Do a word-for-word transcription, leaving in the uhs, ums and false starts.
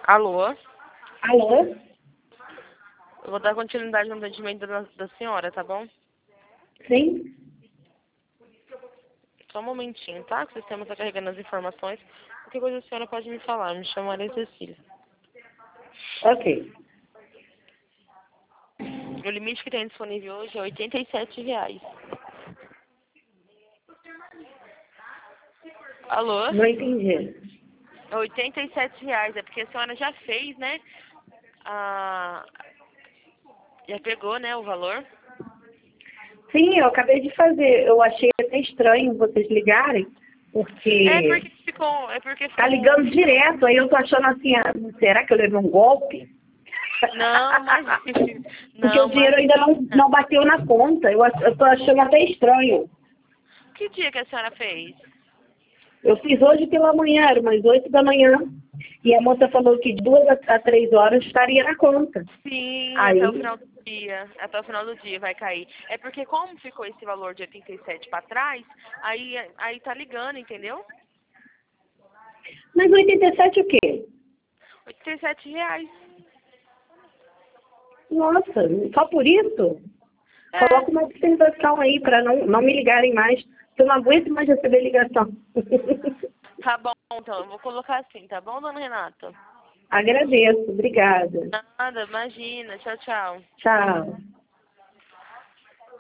Alô? Alô? Eu vou dar continuidade no atendimento da, da senhora, tá bom? Sim? Só um momentinho, tá? Que o sistema está carregando as informações. Qualquer coisa a senhora pode me falar. Me chamo Maria Cecília. Ok. O limite que tem disponível hoje é oitenta e sete reais. Alô? Não entendi. É oitenta e sete reais. É porque a senhora já fez, né? Ah, já pegou, né, o valor? Sim, eu acabei de fazer. Eu achei até estranho vocês ligarem, É porque porque ficou... É porque tá ficou... ligando direto. Aí eu tô achando assim, ah, será que eu levei um golpe? Não, mas... Porque o Não, dinheiro mas... ainda não, não bateu na conta. Eu, ach- eu tô achando até estranho. Que dia que a senhora fez? Eu fiz hoje pela manhã, era umas oito da manhã. E a moça falou que de duas a, a três horas estaria na conta. Sim, até o Aí, final do dia. Até o final do dia vai cair. É porque como ficou esse valor de oitenta e sete para trás, aí, aí tá ligando, entendeu? mas oitenta e sete o quê? oitenta e sete reais. Nossa, só por isso? É, Coloca uma observação aí para não, não me ligarem mais. Eu não aguento mais receber ligação. tá bom, então. Eu vou colocar assim, tá bom, dona Renata? Agradeço, obrigada. Nada, imagina. Tchau, tchau. Tchau.